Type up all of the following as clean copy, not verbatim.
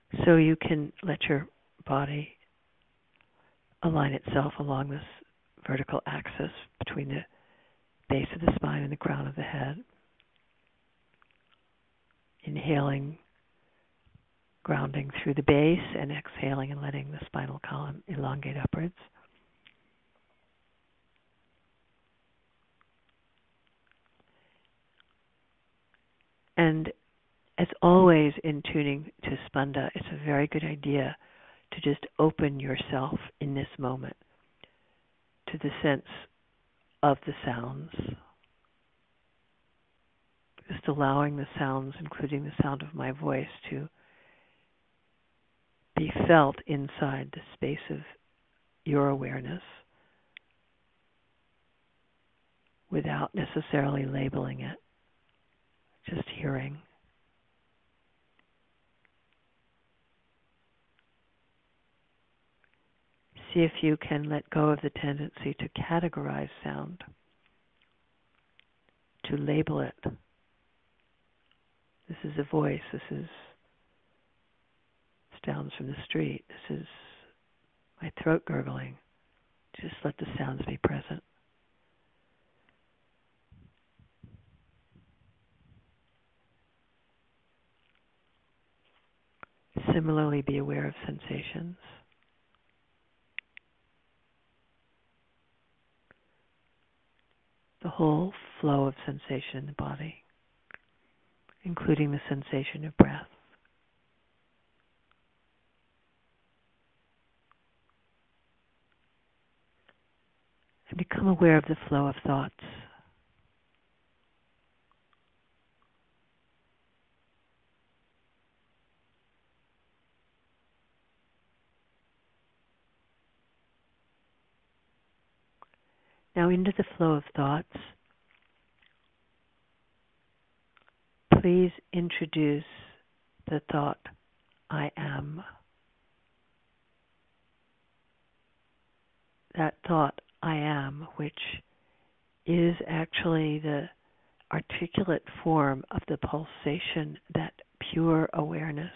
So you can let your body align itself along this vertical axis between the base of the spine and the crown of the head. Inhaling, grounding through the base, and exhaling and letting the spinal column elongate upwards. And as always in tuning to Spanda, it's a very good idea to just open yourself in this moment to the sense of the sounds. Just allowing the sounds, including the sound of my voice, to be felt inside the space of your awareness without necessarily labeling it, just hearing. See if you can let go of the tendency to categorize sound, to label it. This is a voice, this is sounds from the street, this is my throat gurgling. Just let the sounds be present. Similarly, be aware of sensations. The whole flow of sensation in the body, including the sensation of breath. And become aware of the flow of thoughts. Now into the flow of thoughts, please introduce the thought, I am. That thought, I am, which is actually the articulate form of the pulsation, that pure awareness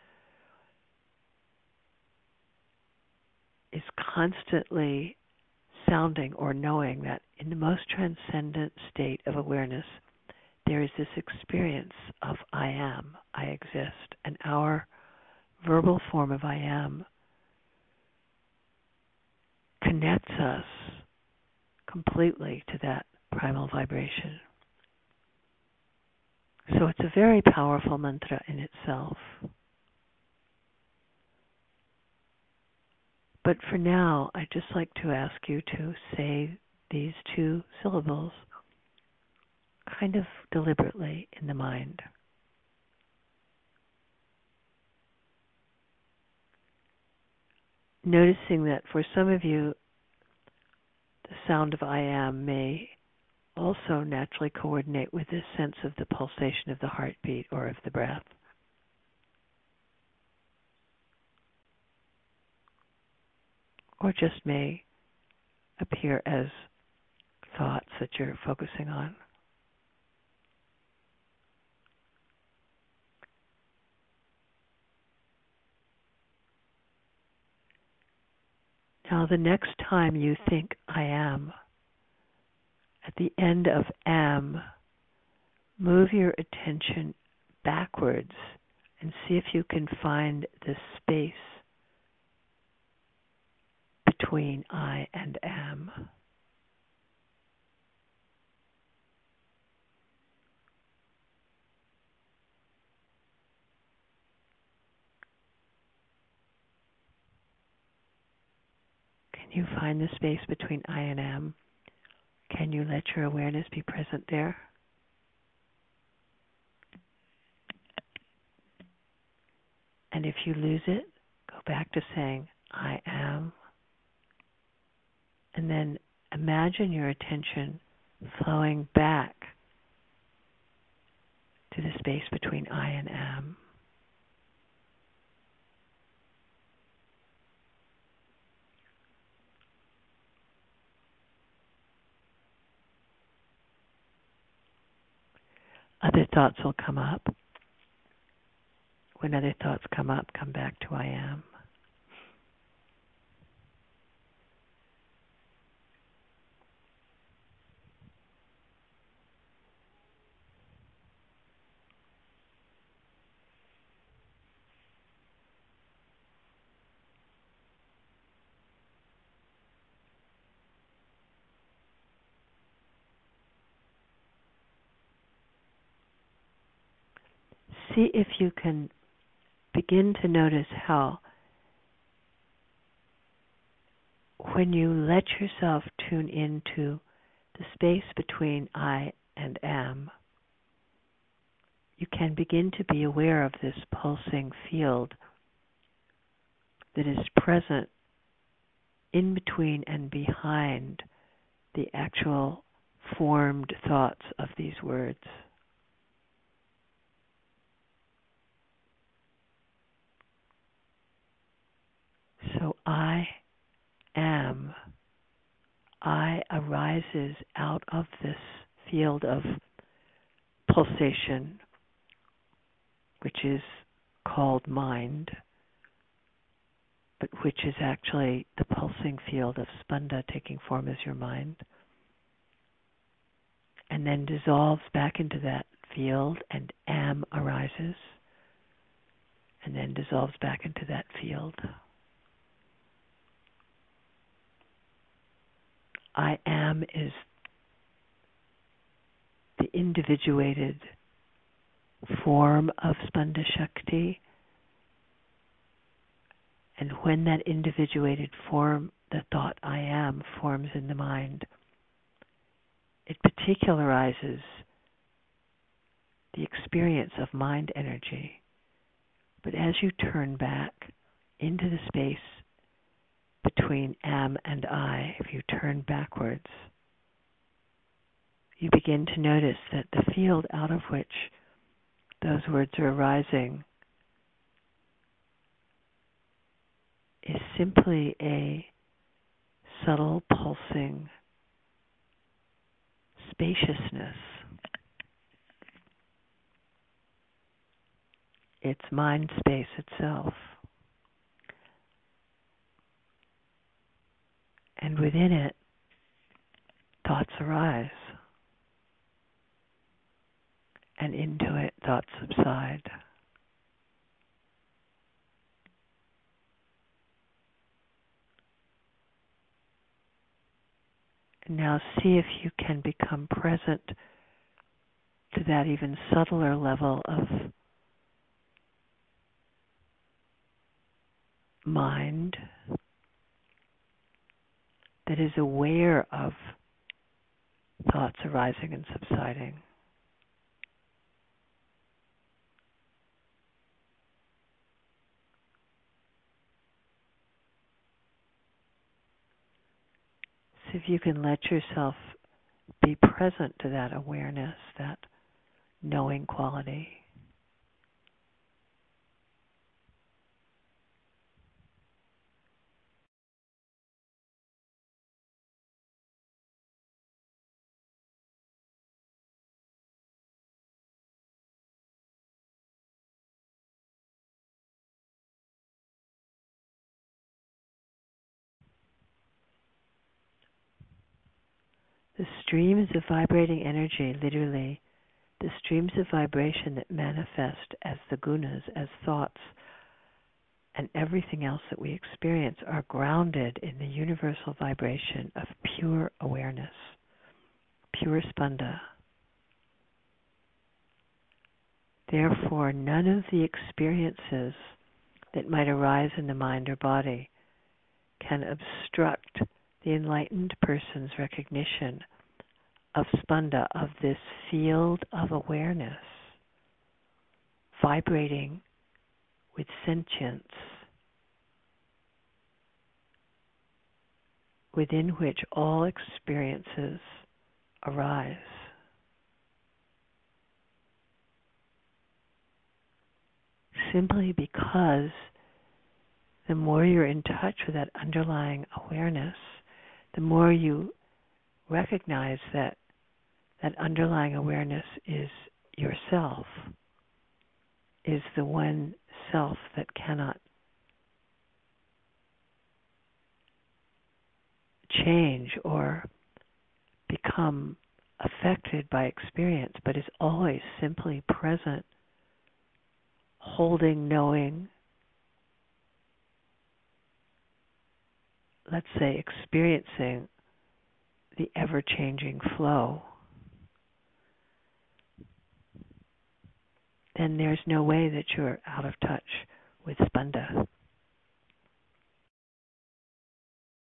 is constantly sounding or knowing that in the most transcendent state of awareness, there is this experience of I am, I exist, and our verbal form of I am connects us completely to that primal vibration. So it's a very powerful mantra in itself. But for now, I'd just like to ask you to say these two syllables kind of deliberately in the mind. Noticing that for some of you, the sound of I am may also naturally coordinate with this sense of the pulsation of the heartbeat or of the breath. Or just may appear as thoughts that you're focusing on. Now, the next time you think I am, at the end of am, move your attention backwards and see if you can find the space between I and am. Can you find the space between I and am? Can you let your awareness be present there? And if you lose it, go back to saying, I am. And then imagine your attention flowing back to the space between I and am. Other thoughts will come up. When other thoughts come up, come back to I am. See if you can begin to notice how when you let yourself tune into the space between I and am, you can begin to be aware of this pulsing field that is present in between and behind the actual formed thoughts of these words. So I am. I arises out of this field of pulsation, which is called mind, but which is actually the pulsing field of Spanda taking form as your mind, and then dissolves back into that field, and am arises, and then dissolves back into that field. I am is the individuated form of Spanda Shakti, and when that individuated form, the thought I am, forms in the mind, it particularizes the experience of mind energy. But as you turn back into the space between am and I, if you turn backwards, you begin to notice that the field out of which those words are arising is simply a subtle pulsing spaciousness. It's mind space itself. And within it, thoughts arise. And into it, thoughts subside. And now see if you can become present to that even subtler level of mind that is aware of thoughts arising and subsiding. So if you can let yourself be present to that awareness, that knowing quality. The streams of vibrating energy, literally, the streams of vibration that manifest as the gunas, as thoughts, and everything else that we experience are grounded in the universal vibration of pure awareness, pure Spanda. Therefore, none of the experiences that might arise in the mind or body can obstruct the enlightened person's recognition of Spanda, of this field of awareness, vibrating with sentience, within which all experiences arise. Simply because the more you're in touch with that underlying awareness, the more you recognize that that underlying awareness is yourself, is the one self that cannot change or become affected by experience, but is always simply present, holding, knowing, let's say experiencing the ever-changing flow, then there's no way that you're out of touch with Spanda.